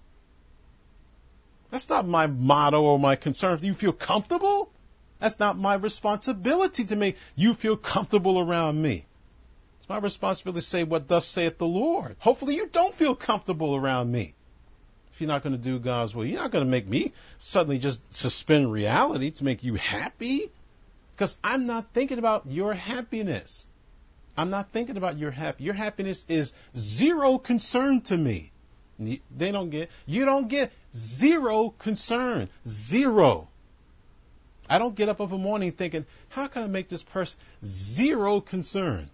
That's not my motto or my concern. Do you feel comfortable? That's not my responsibility to make you feel comfortable around me. It's my responsibility to say what thus saith the Lord. Hopefully you don't feel comfortable around me. If you're not going to do God's will, you're not going to make me suddenly just suspend reality to make you happy. Because I'm not thinking about your happiness. I'm not thinking about your happiness. Your happiness is zero concern to me. You don't get zero concern. Zero. I don't get up of a morning thinking, how can I make this person zero concern?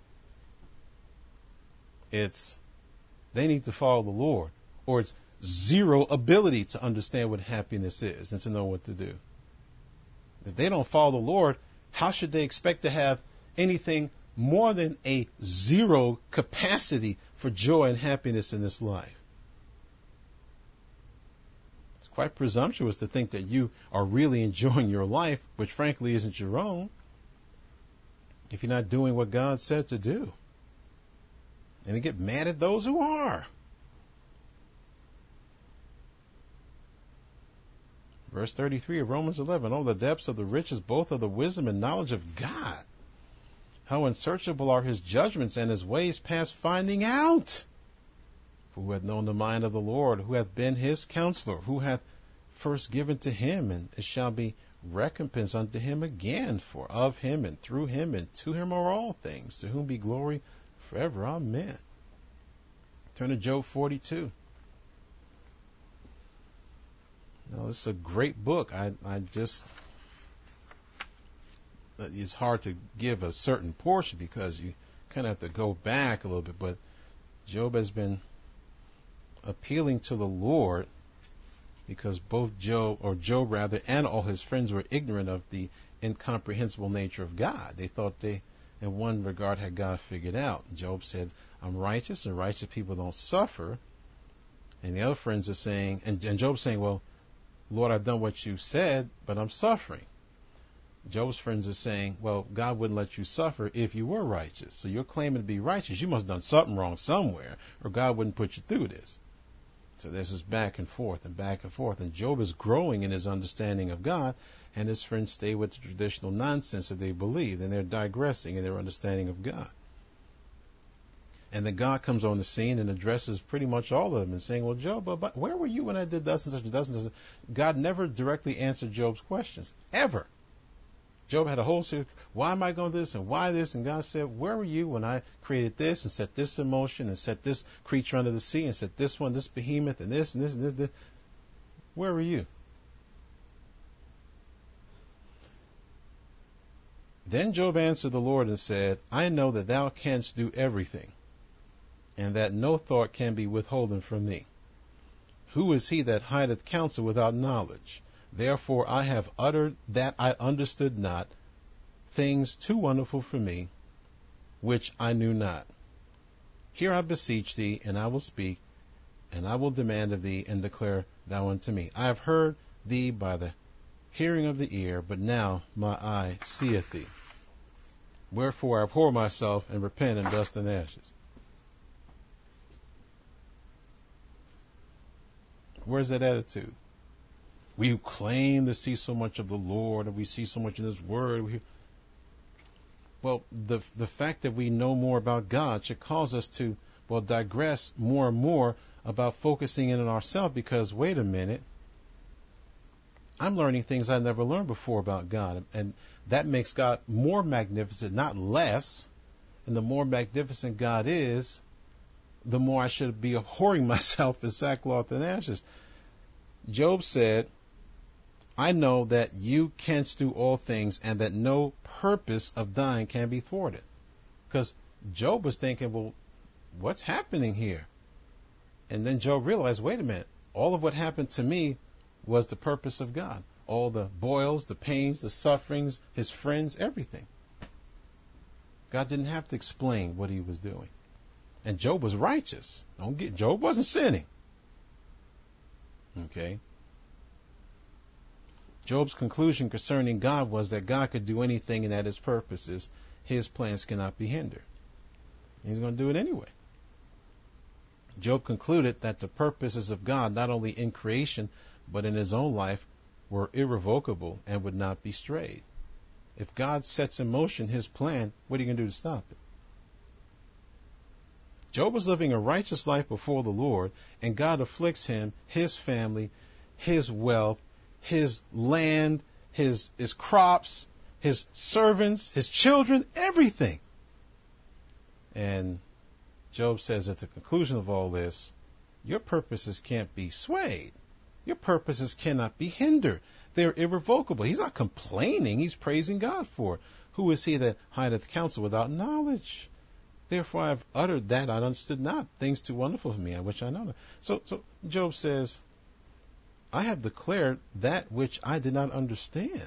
It's, they need to follow the Lord. Or it's zero ability to understand what happiness is and to know what to do. If they don't follow the Lord, how should they expect to have anything more than a zero capacity for joy and happiness in this life? It's quite presumptuous to think that you are really enjoying your life, which frankly isn't your own, if you're not doing what God said to do. And to get mad at those who are. Verse 33 of Romans 11, oh, the depths of the riches, both of the wisdom and knowledge of God. How unsearchable are his judgments and his ways past finding out. For who hath known the mind of the Lord, who hath been his counselor, who hath first given to him, and it shall be recompense unto him again, for of him and through him and to him are all things, to whom be glory forever. Amen. Turn to Job 42. Now, this is a great book. It's hard to give a certain portion because you kind of have to go back a little bit, but Job has been appealing to the Lord because both Job and all his friends were ignorant of the incomprehensible nature of God. They thought they, in one regard, had God figured out. Job said, I'm righteous, and righteous people don't suffer. And the other friends are saying, and Job's saying, well, Lord, I've done what you said, but I'm suffering. Job's friends are saying, well, God wouldn't let you suffer if you were righteous. So you're claiming to be righteous. You must have done something wrong somewhere, or God wouldn't put you through this. So there's this back and forth and back and forth. And Job is growing in his understanding of God, and his friends stay with the traditional nonsense that they believe, and they're digressing in their understanding of God. And then God comes on the scene and addresses pretty much all of them and saying, well, Job, but where were you when I did thus and such and thus and such? God never directly answered Job's questions, ever. Job had a whole series, why am I going to this and why this? And God said, where were you when I created this and set this in motion and set this creature under the sea and set this one, this behemoth and this and this and this? Where were you? Then Job answered the Lord and said, I know that thou canst do everything, and that no thought can be withholden from thee. Who is he that hideth counsel without knowledge? Therefore I have uttered that I understood not, things too wonderful for me, which I knew not. Here I beseech thee, and I will speak, and I will demand of thee, and declare thou unto me. I have heard thee by the hearing of the ear, but now my eye seeth thee. Wherefore I abhor myself, and repent in dust and ashes. Where's that attitude? We claim to see so much of the Lord, and we see so much in His Word. Well, the fact that we know more about God should cause us to, digress more and more about focusing in on ourselves, because, wait a minute, I'm learning things I never learned before about God, and that makes God more magnificent, not less. And the more magnificent God is, the more I should be abhorring myself in sackcloth and ashes. Job said, I know that you canst do all things, and that no purpose of thine can be thwarted. Because Job was thinking, well, what's happening here? And then Job realized, wait a minute, all of what happened to me was the purpose of God. All the boils, the pains, the sufferings, his friends, everything. God didn't have to explain what he was doing. And Job was righteous. Job wasn't sinning. Okay? Job's conclusion concerning God was that God could do anything, and that his purposes, his plans cannot be hindered. He's going to do it anyway. Job concluded that the purposes of God, not only in creation, but in his own life, were irrevocable and would not be strayed. If God sets in motion his plan, what are you going to do to stop it? Job was living a righteous life before the Lord, and God afflicts him, his family, his wealth, his land, his crops, his servants, his children, everything. And Job says at the conclusion of all this, your purposes can't be swayed. Your purposes cannot be hindered. They're irrevocable. He's not complaining. He's praising God for it. Who is he that hideth counsel without knowledge? Therefore I have uttered that I understood not, things too wonderful for me, which I know not. So Job says, I have declared that which I did not understand.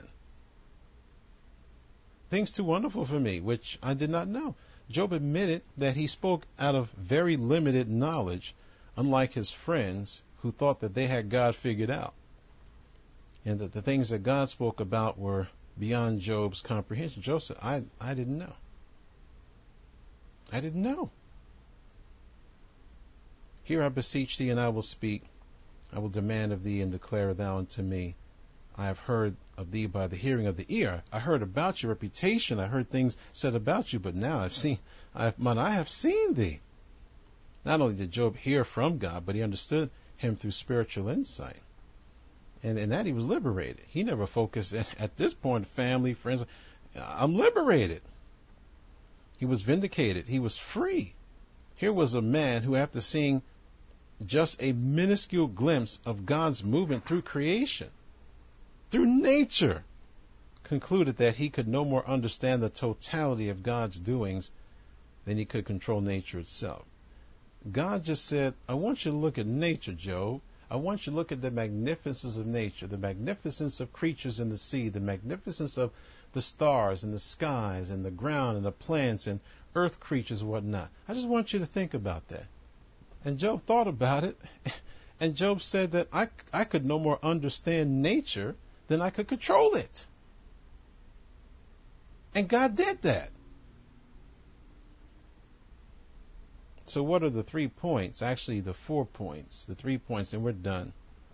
Things too wonderful for me, which I did not know. Job admitted that he spoke out of very limited knowledge, unlike his friends who thought that they had God figured out, and that the things that God spoke about were beyond Job's comprehension. Job said, I didn't know. I didn't know. Here I beseech thee, and I will speak. I will demand of thee, and declare thou unto me. I have heard of thee by the hearing of the ear. I heard about your reputation. I heard things said about you, but now I have seen thee. Not only did Job hear from God, but he understood him through spiritual insight. And in that he was liberated. He never focused at this point, family, friends. I'm liberated. He was vindicated. He was free. Here was a man who, after seeing just a minuscule glimpse of God's movement through creation, through nature, concluded that he could no more understand the totality of God's doings than he could control nature itself. God just said, I want you to look at nature, Job. I want you to look at the magnificence of nature, the magnificence of creatures in the sea, the magnificence of the stars and the skies and the ground and the plants and earth creatures and whatnot. I just want you to think about that. And Job thought about it, and Job said that I could no more understand nature than I could control it. And God did that. So what are the 3 points? Actually, the 4 points. The 3 points, and we're done.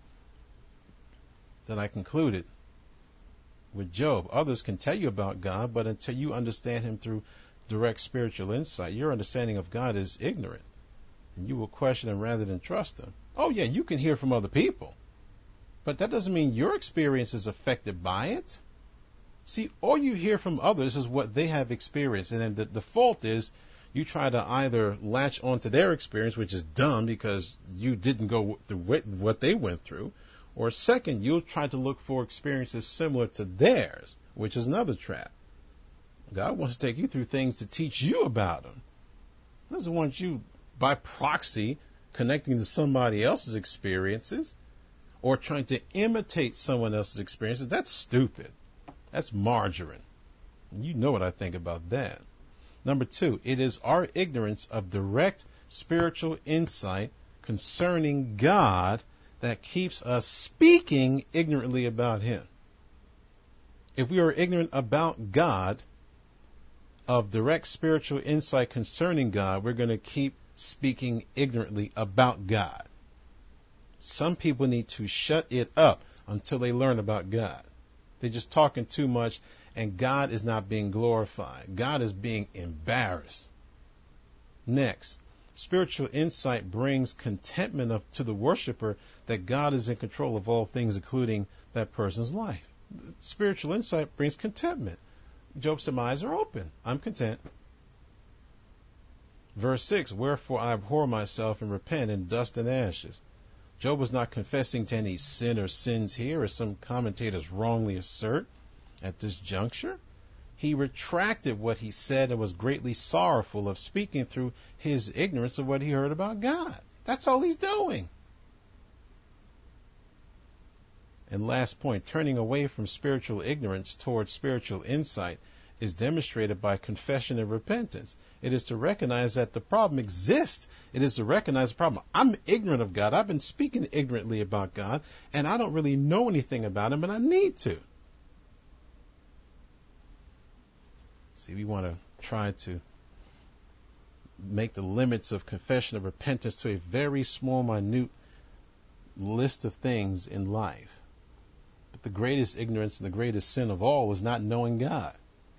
That I concluded with Job. Others can tell you about God, but until you understand him through direct spiritual insight, your understanding of God is ignorant. And you will question him rather than trust him. Oh yeah, you can hear from other people, but that doesn't mean your experience is affected by it. See, all you hear from others is what they have experienced, and then the default is you try to either latch onto their experience, which is dumb because you didn't go through what they went through, or second, you'll try to look for experiences similar to theirs, which is another trap. God wants to take you through things to teach you about him. He doesn't want you by proxy connecting to somebody else's experiences or trying to imitate someone else's experiences. That's stupid. That's margarine. You know what I think about that. Number 2, it is our ignorance of direct spiritual insight concerning God that keeps us speaking ignorantly about him. If we are ignorant about God, of direct spiritual insight concerning God, we're going to keep speaking ignorantly about God. Some people need to shut it up until they learn about God. They're just talking too much, and God is not being glorified. God is being embarrassed. Next, spiritual insight brings contentment to the worshiper that God is in control of all things, including that person's life. Spiritual insight brings contentment. Job said, my eyes are open. I'm content. Verse 6, wherefore I abhor myself and repent in dust and ashes. Job was not confessing to any sin or sins here, as some commentators wrongly assert at this juncture. He retracted what he said and was greatly sorrowful of speaking through his ignorance of what he heard about God. That's all he's doing. And last point, turning away from spiritual ignorance towards spiritual insight is demonstrated by confession and repentance. It is to recognize that the problem exists. It is to recognize the problem. I'm ignorant of God. I've been speaking ignorantly about God, and I don't really know anything about him, and I need to. See, we want to try to make the limits of confession and repentance to a very small, minute list of things in life. But the greatest ignorance and the greatest sin of all is not knowing God.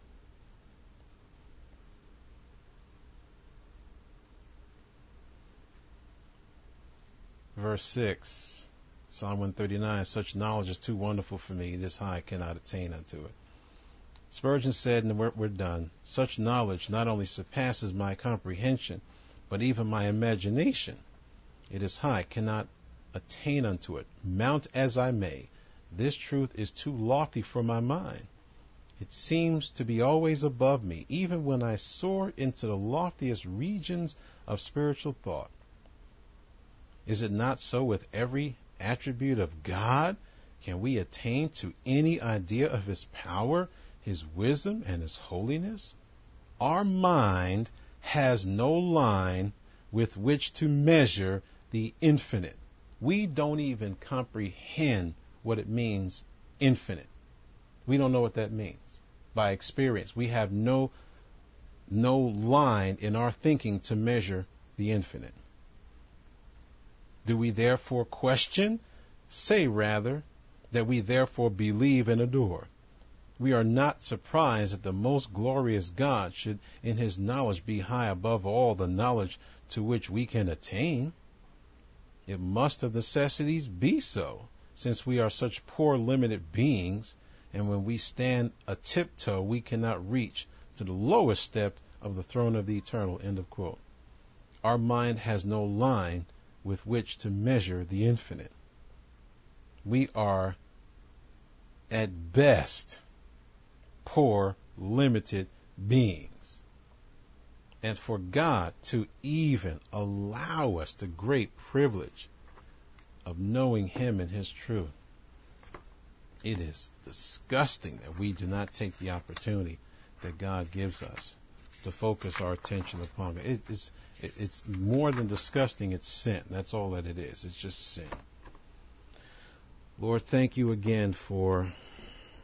Verse 6, Psalm 139, such knowledge is too wonderful for me. This high cannot attain unto it. Spurgeon said, and we're done, such knowledge not only surpasses my comprehension, but even my imagination. It is high, cannot attain unto it. Mount as I may, this truth is too lofty for my mind. It seems to be always above me, even when I soar into the loftiest regions of spiritual thought. Is it not so with every attribute of God? Can we attain to any idea of his power, his wisdom, and his holiness? Our mind has no line with which to measure the infinite. We don't even comprehend what it means, infinite. We don't know what that means. By experience, we have no line in our thinking to measure the infinite. Do we therefore question? Say rather that we therefore believe and adore. We are not surprised that the most glorious God should in his knowledge be high above all the knowledge to which we can attain. It must of necessities be so, since we are such poor limited beings, and when we stand a tiptoe we cannot reach to the lowest step of the throne of the eternal. End of quote. Our mind has no line with which to measure the infinite. We are, at best, poor, limited beings. And for God to even allow us the great privilege of knowing him and his truth, it is disgusting that we do not take the opportunity that God gives us to focus our attention upon it. It's more than disgusting, it's sin. That's all that it is. It's just sin. Lord, thank you again for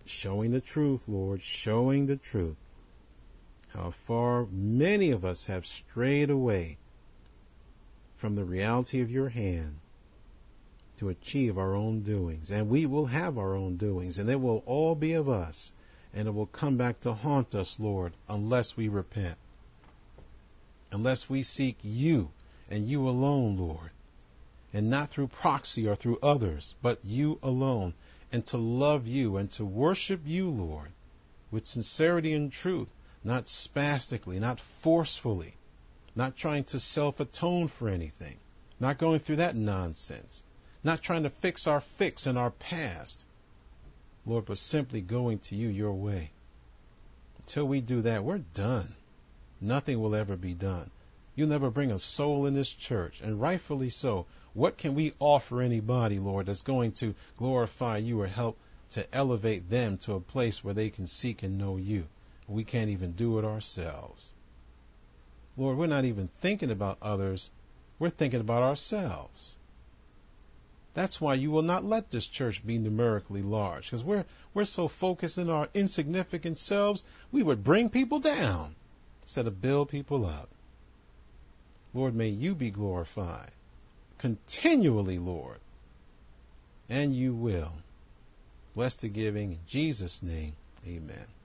showing the truth, Lord, showing the truth. How far many of us have strayed away from the reality of your hand to achieve our own doings. And we will have our own doings, and it will all be of us, and it will come back to haunt us, Lord, unless we repent, unless we seek you and you alone, Lord, and not through proxy or through others, but you alone, and to love you and to worship you, Lord, with sincerity and truth, not spastically, not forcefully, not trying to self-atone for anything, not going through that nonsense, not trying to fix our fix in our past, Lord, but simply going to you your way. Until we do that, we're done. Nothing will ever be done. You'll never bring a soul in this church, and rightfully so. What can we offer anybody, Lord, that's going to glorify you or help to elevate them to a place where they can seek and know you? We can't even do it ourselves. Lord, we're not even thinking about others. We're thinking about ourselves. That's why you will not let this church be numerically large, because we're so focused in our insignificant selves, we would bring people down instead of build people up. Lord, may you be glorified continually, Lord, and you will. Bless the giving in Jesus' name. Amen.